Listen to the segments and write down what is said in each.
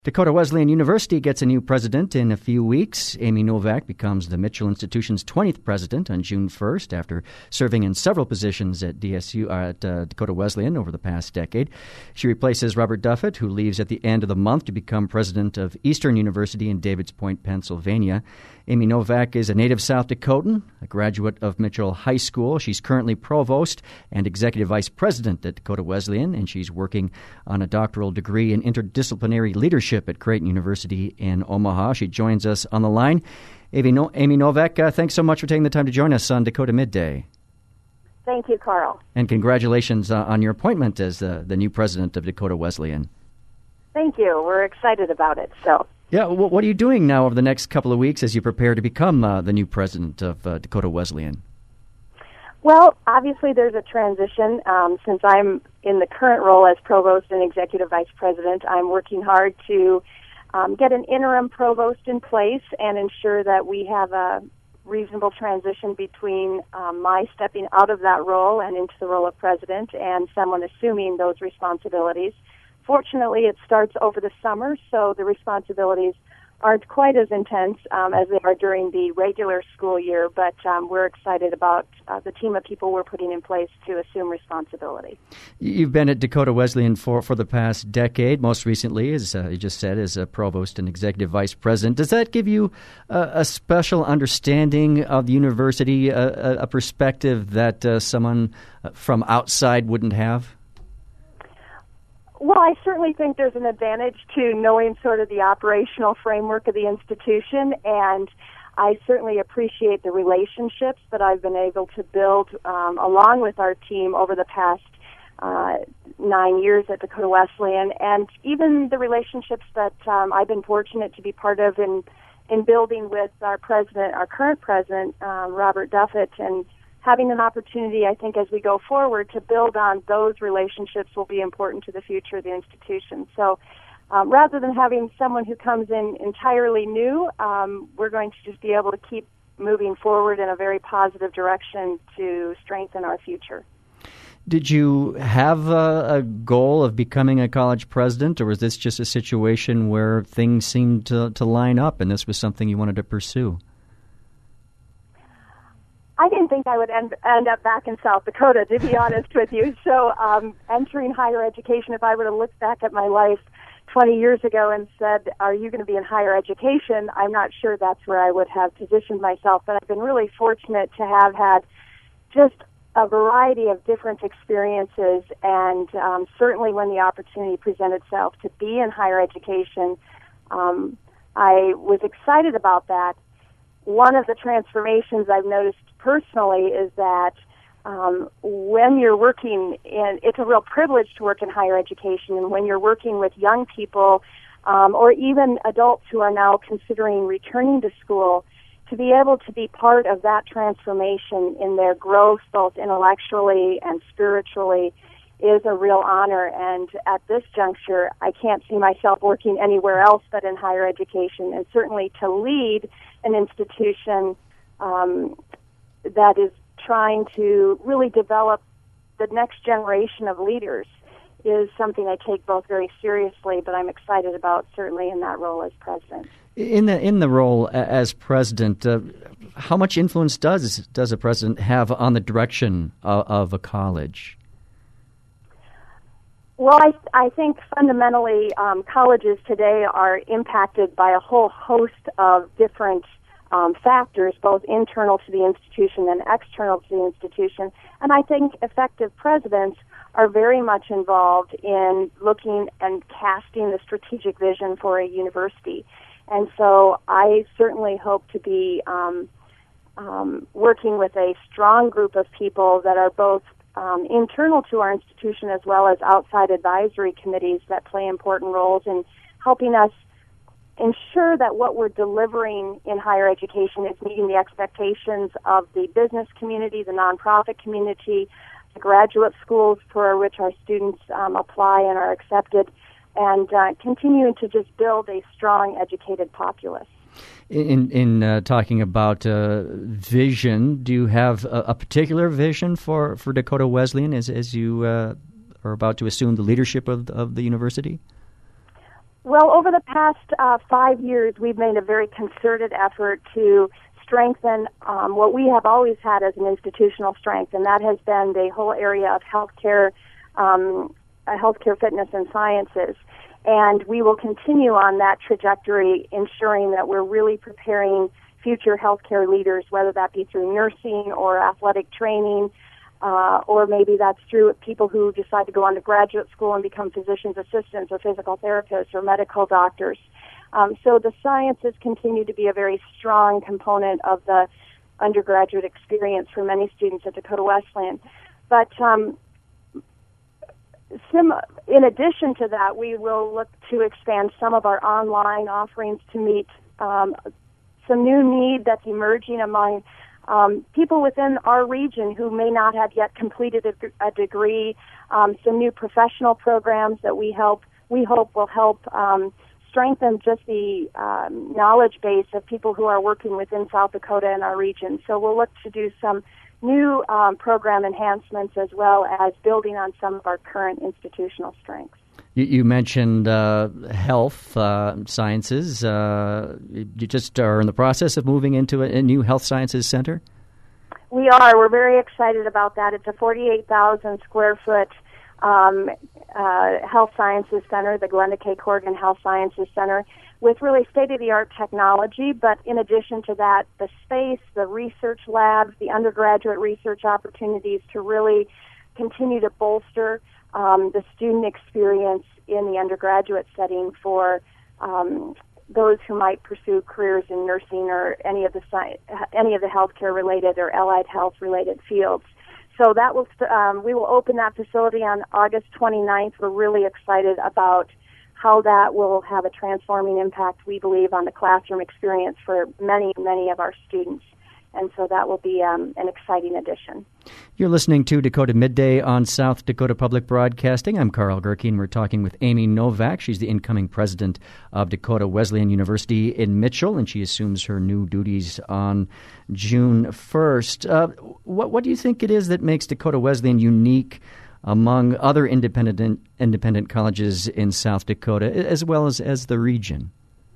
Dakota Wesleyan University gets a new president in a few weeks. Amy Novak becomes the Mitchell Institution's 20th president on June 1st after serving in several positions at Dakota Wesleyan over the past decade. She replaces Robert Duffett, who leaves at the end of the month to become president of Eastern University in Davids Point, Pennsylvania. Amy Novak is a native South Dakotan, a graduate of Mitchell High School. She's currently provost and executive vice president at Dakota Wesleyan, and she's working on a doctoral degree in interdisciplinary leadership at Creighton University in Omaha. She joins us on the line. Amy Novak, thanks so much for taking the time to join us on Dakota Midday. Thank you, Carl. And congratulations on your appointment as the new president of Dakota Wesleyan. Thank you. We're excited about it. Yeah, what are you doing now over the next couple of weeks as you prepare to become the new president of Dakota Wesleyan? Well, obviously there's a transition. Since I'm in the current role as provost and executive vice president, I'm working hard to get an interim provost in place and ensure that we have a reasonable transition between my stepping out of that role and into the role of president and someone assuming those responsibilities. Fortunately, it starts over the summer, so the responsibilities aren't quite as intense as they are during the regular school year, but we're excited about the team of people we're putting in place to assume responsibility. You've been at Dakota Wesleyan for the past decade, most recently, as you just said, as a provost and executive vice president. Does that give you a special understanding of the university, a perspective that someone from outside wouldn't have? Well, I certainly think there's an advantage to knowing sort of the operational framework of the institution, and I certainly appreciate the relationships that I've been able to build along with our team over the past 9 years at Dakota Wesleyan, and even the relationships that I've been fortunate to be part of in building with our current president, Robert Duffett, and having an opportunity, I think, as we go forward to build on those relationships will be important to the future of the institution. So rather than having someone who comes in entirely new, we're going to just be able to keep moving forward in a very positive direction to strengthen our future. Did you have a goal of becoming a college president, or was this just a situation where things seemed to line up and this was something you wanted to pursue? I didn't think I would end up back in South Dakota, to be honest with you. So entering higher education, if I would have looked back at my life 20 years ago and said, are you going to be in higher education, I'm not sure that's where I would have positioned myself. But I've been really fortunate to have had just a variety of different experiences, and certainly when the opportunity presented itself to be in higher education, I was excited about that. One of the transformations I've noticed personally is that when you're working it's a real privilege to work in higher education, and when you're working with young people or even adults who are now considering returning to school, to be able to be part of that transformation in their growth, both intellectually and spiritually, is a real honor. And at this juncture, I can't see myself working anywhere else but in higher education, and certainly to lead an institution that is trying to really develop the next generation of leaders is something I take both very seriously, but I'm excited about certainly in that role as president. In the role as president, how much influence does a president have on the direction of a college? Well, I think fundamentally colleges today are impacted by a whole host of different factors, both internal to the institution and external to the institution. And I think effective presidents are very much involved in looking and casting the strategic vision for a university. And so I certainly hope to be working with a strong group of people that are both internal to our institution as well as outside advisory committees that play important roles in helping us ensure that what we're delivering in higher education is meeting the expectations of the business community, the nonprofit community, the graduate schools for which our students apply and are accepted, and continuing to just build a strong, educated populace. In talking about vision, do you have a particular vision for Dakota Wesleyan as you are about to assume the leadership of the university? Well, over the past 5 years, we've made a very concerted effort to strengthen what we have always had as an institutional strength, and that has been the whole area of healthcare, healthcare fitness and sciences. And we will continue on that trajectory, ensuring that we're really preparing future healthcare leaders, whether that be through nursing or athletic training, or maybe that's through people who decide to go on to graduate school and become physician's assistants or physical therapists or medical doctors. So the sciences continue to be a very strong component of the undergraduate experience for many students at Dakota Wesleyan. But in addition to that, we will look to expand some of our online offerings to meet some new need that's emerging among people within our region who may not have yet completed a degree, some new professional programs that we hope will help strengthen just the knowledge base of people who are working within South Dakota and our region. So we'll look to do some new program enhancements as well as building on some of our current institutional strengths. You mentioned health sciences. You just are in the process of moving into a new health sciences center? We are. We're very excited about that. It's a 48,000 square foot health sciences center, the Glenda K. Corrigan Health Sciences Center, with really state-of-the-art technology. But in addition to that, the space, the research labs, the undergraduate research opportunities to really continue to bolster the student experience in the undergraduate setting for those who might pursue careers in nursing or any of the healthcare related or allied health related fields. So that will we will open that facility on August 29th. We're really excited about how that will have a transforming impact, we believe, on the classroom experience for many, many of our students. And so that will be an exciting addition. You're listening to Dakota Midday on South Dakota Public Broadcasting. I'm Carl Gerke. We're talking with Amy Novak. She's the incoming president of Dakota Wesleyan University in Mitchell, and she assumes her new duties on June 1st. What do you think it is that makes Dakota Wesleyan unique among other independent colleges in South Dakota, as well as the region?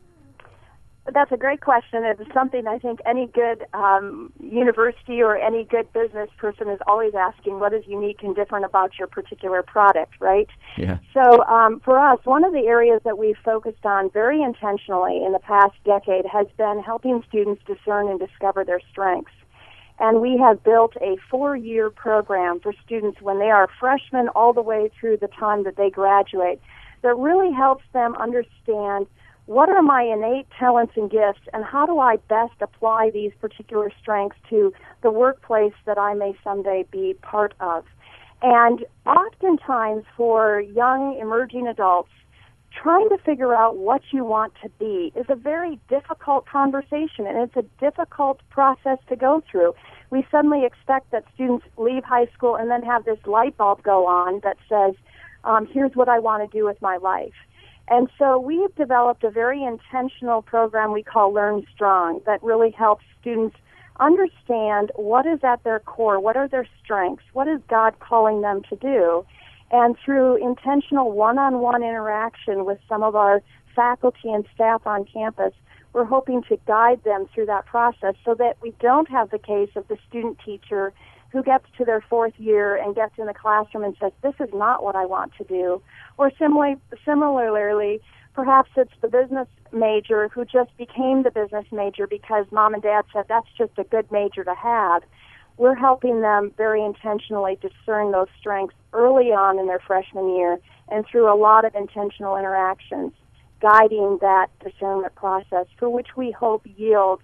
That's a great question. It's something I think any good university or any good business person is always asking, what is unique and different about your particular product, right? Yeah. So for us, one of the areas that we've focused on very intentionally in the past decade has been helping students discern and discover their strengths. And we have built a 4-year program for students when they are freshmen all the way through the time that they graduate that really helps them understand what are my innate talents and gifts, and how do I best apply these particular strengths to the workplace that I may someday be part of. And oftentimes for young emerging adults, trying to figure out what you want to be is a very difficult conversation, and it's a difficult process to go through. We suddenly expect that students leave high school and then have this light bulb go on that says, here's what I want to do with my life. And so we've developed a very intentional program we call Learn Strong that really helps students understand what is at their core, what are their strengths, what is God calling them to do. And through intentional one-on-one interaction with some of our faculty and staff on campus, we're hoping to guide them through that process so that we don't have the case of the student teacher who gets to their 4th year and gets in the classroom and says, this is not what I want to do. Or similarly, perhaps it's the business major who just became the business major because mom and dad said that's just a good major to have. We're helping them very intentionally discern those strengths early on in their freshman year and through a lot of intentional interactions, guiding that discernment process for which we hope yields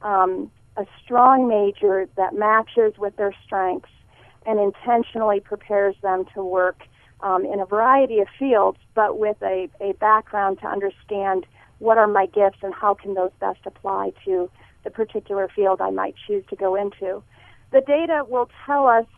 a strong major that matches with their strengths and intentionally prepares them to work in a variety of fields, but with a background to understand what are my gifts and how can those best apply to the particular field I might choose to go into. The data will tell us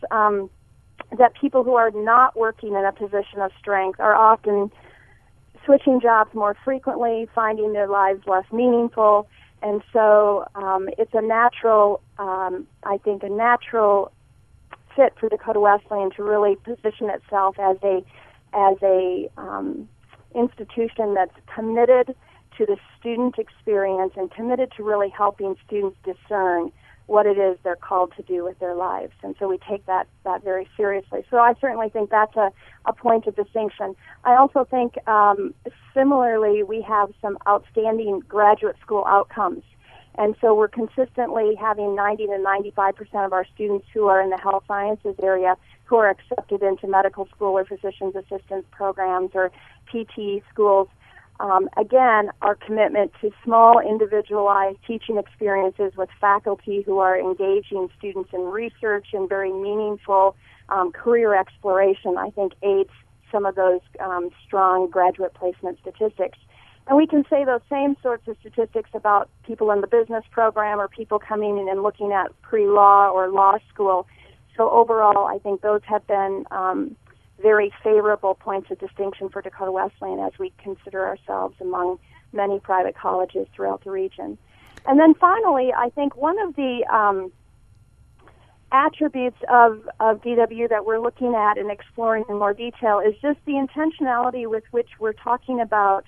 that people who are not working in a position of strength are often switching jobs more frequently, finding their lives less meaningful, and so it's a natural, I think, a natural fit for Dakota Wesleyan to really position itself as a institution that's committed to the student experience and committed to really helping students discern what it is they're called to do with their lives. And so we take that very seriously. So I certainly think that's a point of distinction. I also think similarly we have some outstanding graduate school outcomes. And so we're consistently having 90 to 95% of our students who are in the health sciences area who are accepted into medical school or physician's assistant programs or PT schools. Again, our commitment to small, individualized teaching experiences with faculty who are engaging students in research and very meaningful career exploration, I think, aids some of those strong graduate placement statistics. And we can say those same sorts of statistics about people in the business program or people coming in and looking at pre-law or law school. So overall, I think those have been very favorable points of distinction for Dakota Wesleyan as we consider ourselves among many private colleges throughout the region. And then finally, I think one of the attributes of DW that we're looking at and exploring in more detail is just the intentionality with which we're talking about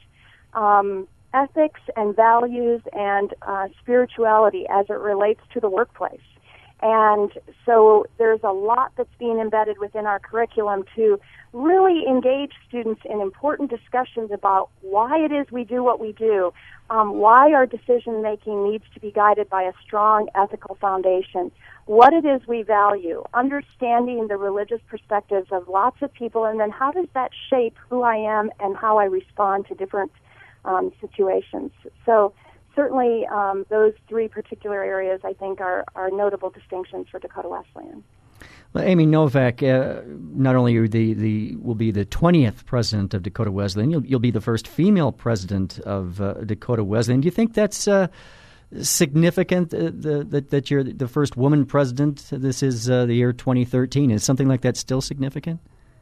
ethics and values and spirituality as it relates to the workplace. And so there's a lot that's being embedded within our curriculum to really engage students in important discussions about why it is we do what we do, why our decision-making needs to be guided by a strong ethical foundation, what it is we value, understanding the religious perspectives of lots of people, and then how does that shape who I am and how I respond to different situations. So certainly those three particular areas, I think, are notable distinctions for Dakota Wesleyan. Well, Amy Novak, not only will be the 20th president of Dakota Wesleyan, you'll be the first female president of Dakota Wesleyan. Do you think that's significant that you're the first woman president? This is the year 2013. Is something like that still significant?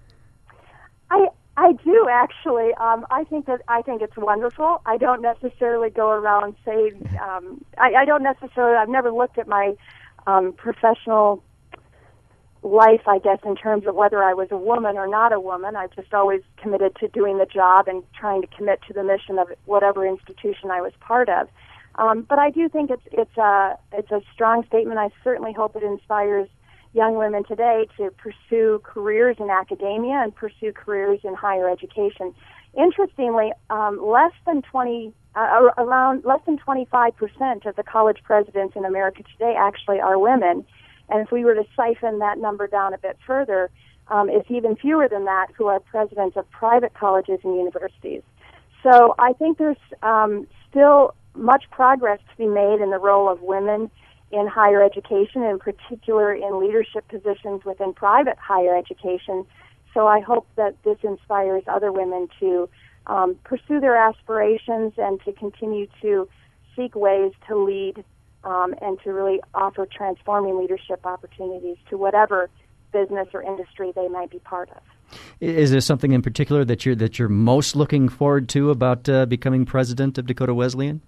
I do actually. I think it's wonderful. I don't necessarily go around saying. I don't necessarily. I've never looked at my professional life, I guess, in terms of whether I was a woman or not a woman. I've just always committed to doing the job and trying to commit to the mission of whatever institution I was part of. But I do think it's a strong statement. I certainly hope it inspires young women today to pursue careers in academia and pursue careers in higher education. Interestingly, less than 25% of the college presidents in America today actually are women. And if we were to siphon that number down a bit further, it's even fewer than that who are presidents of private colleges and universities. So I think there's still much progress to be made in the role of women in higher education, in particular in leadership positions within private higher education. So I hope that this inspires other women to pursue their aspirations and to continue to seek ways to lead and to really offer transforming leadership opportunities to whatever business or industry they might be part of. Is there something in particular that you're most looking forward to about becoming president of Dakota Wesleyan?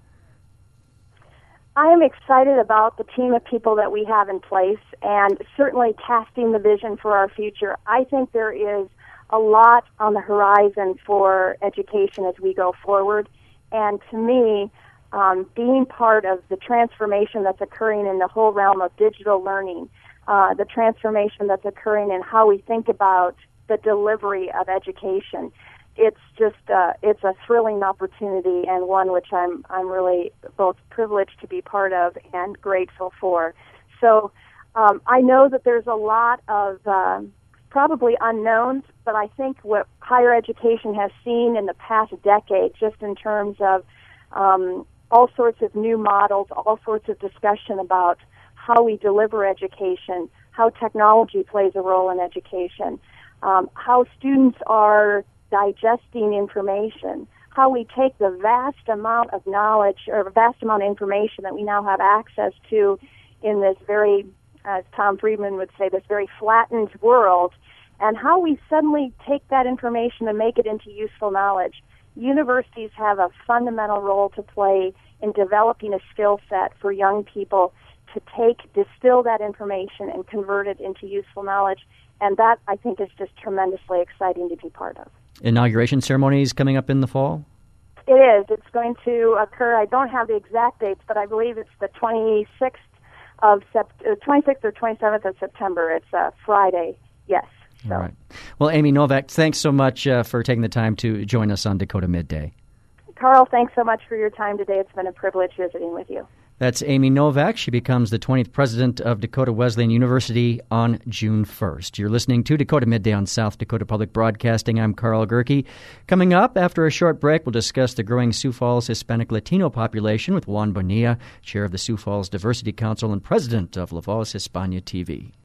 I am excited about the team of people that we have in place and certainly casting the vision for our future. I think there is a lot on the horizon for education as we go forward. And to me, being part of the transformation that's occurring in the whole realm of digital learning, the transformation that's occurring in how we think about the delivery of education, it's just it's a thrilling opportunity and one which I'm really both privileged to be part of and grateful for. So I know that there's a lot of probably unknowns, but I think what higher education has seen in the past decade, just in terms of all sorts of new models, all sorts of discussion about how we deliver education, how technology plays a role in education, how students are digesting information, how we take the vast amount of knowledge or vast amount of information that we now have access to in this very, as Tom Friedman would say, this very flattened world, and how we suddenly take that information and make it into useful knowledge. Universities have a fundamental role to play in developing a skill set for young people to distill that information and convert it into useful knowledge. And that, I think, is just tremendously exciting to be part of. Inauguration ceremony is coming up in the fall? It is. It's going to occur. I don't have the exact dates, but I believe it's the 26th or 27th of September. It's a Friday. Yes. So. All right. Well, Amy Novak, thanks so much for taking the time to join us on Dakota Midday. Carl, thanks so much for your time today. It's been a privilege visiting with you. That's Amy Novak. She becomes the 20th president of Dakota Wesleyan University on June 1st. You're listening to Dakota Midday on South Dakota Public Broadcasting. I'm Carl Gerke. Coming up after a short break, we'll discuss the growing Sioux Falls Hispanic Latino population with Juan Bonilla, chair of the Sioux Falls Diversity Council and president of La Voz Hispania TV.